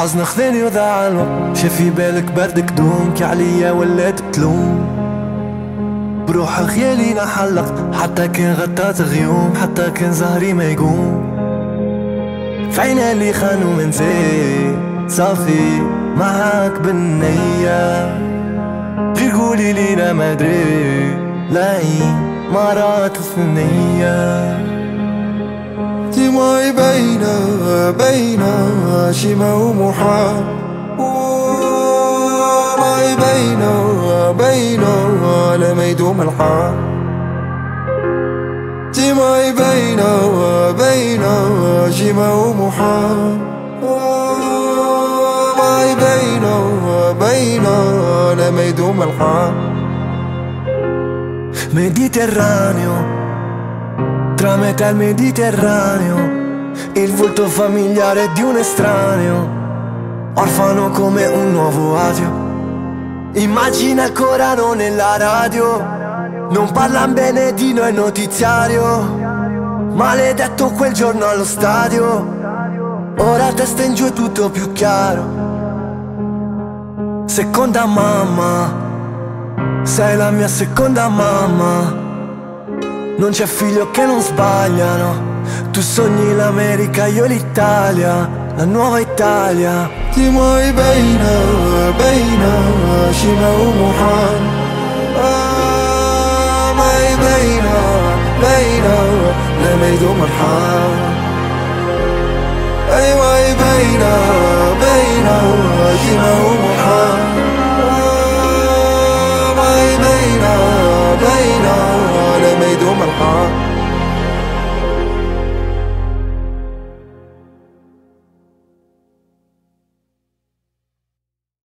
حزن خذني وضاع الوقت، شافي بالك بردك دوم كي عليا ولات تلوم. بروح خيالي نحلق حتى كان غطات غيوم، حتى كان زهري ما يقوم. فعينا اللي خانوا من زين صافي معاك بالنية، غير قولي لينا ما ادري لاقي مرات ثنية. انتي معي باينة شي ما هو محال، معي باينة لما يدوم الحال. انتي معي باينة شي ما هو محال، معي باينة لما يدوم الحال. Mediterraneo, tra metà il Mediterraneo, il volto familiare di un estraneo, orfano come un nuovo ateo. Immagina il Corano nella radio, non parlan bene di noi notiziario. Maledetto quel giorno allo stadio, ora testa in giù è tutto più chiaro. Seconda mamma, sei la mia seconda mamma. Non c'è figlio che non sbagliano, tu sogni l'America, io l'Italia, la nuova Italia. انتي معي باينة شي ما هو محال، معي باينة لما يدوم الحال.